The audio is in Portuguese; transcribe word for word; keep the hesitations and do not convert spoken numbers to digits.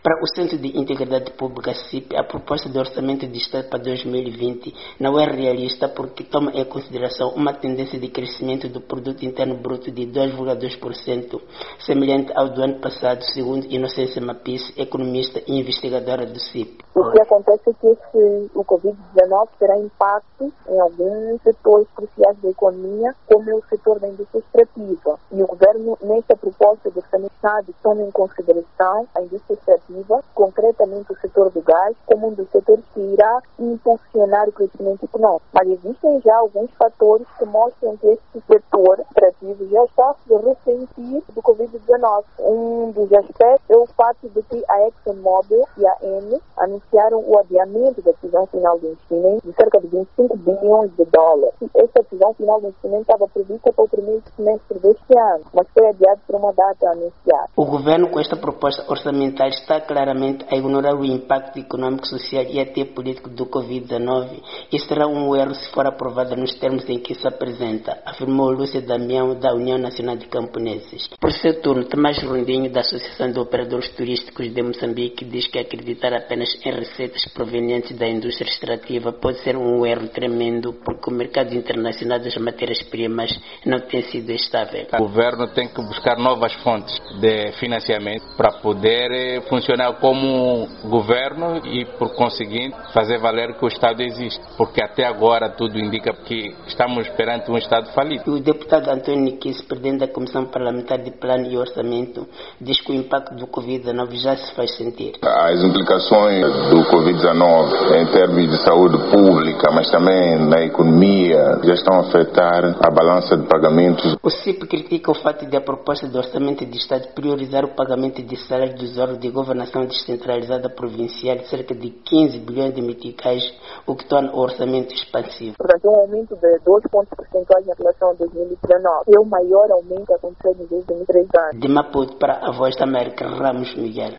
Para o Centro de Integridade Pública, C I P, a proposta de orçamento de Estado para dois mil e vinte não é realista porque toma em consideração uma tendência de crescimento do Produto Interno Bruto de dois vírgula dois por cento, semelhante ao do ano passado, segundo Inocência Mapis, economista e investigadora do C I P. O que acontece é que esse, o covid dezenove terá impacto em alguns setores cruciais da economia, como é o setor da indústria extrativa. E o governo, nesta proposta do orçamento, toma em consideração a indústria extrativa, concretamente o setor do gás, como um dos setores que irá impulsionar o crescimento econômico. Mas existem já alguns fatores que mostram que este setor extrativo já está a se ressentir do covid dezenove. Um dos aspectos é o fato de que a ExxonMobil e a Eni anunciaram o adiamento da decisão final do investimento de cerca de vinte e cinco bilhões de dólares. Esta decisão final do investimento estava prevista para o primeiro semestre deste ano, mas foi adiado por uma data anunciada. O governo, com esta proposta orçamentária, está claramente a ignorar o impacto econômico, social e até político do covid dezenove e será um erro se for aprovada nos termos em que se apresenta, afirmou Lúcia Damião, da União Nacional de Camponeses. Por seu turno, Tomás Rondinho, da Associação de Operadores Turísticos de Moçambique, diz que acreditar apenas em receitas provenientes da indústria extrativa pode ser um erro tremendo porque o mercado internacional das matérias-primas não tem sido estável. O governo tem que buscar novas fontes de financiamento para poder funcionar como governo e, por conseguinte, fazer valer que o Estado existe, porque até agora tudo indica que estamos perante um Estado falido. O deputado Antônio Niquis, presidente da Comissão Parlamentar de Plano e Orçamento, diz que o impacto do covid dezenove já se faz sentir. As implicações do covid dezenove em termos de saúde pública, mas também na economia, já estão a afetar a balança de pagamentos. O C I P critica o fato de a proposta de orçamento de Estado priorizar o pagamento de salários dos órgãos de governação descentralizada provincial de cerca de quinze bilhões de meticais, o que torna o orçamento expansivo. Portanto, um aumento de dois pontos percentuais em relação a dois mil e dezenove. É o maior aumento que aconteceu nos últimos três anos. De Maputo para a Voz da América, Ramos Miguel.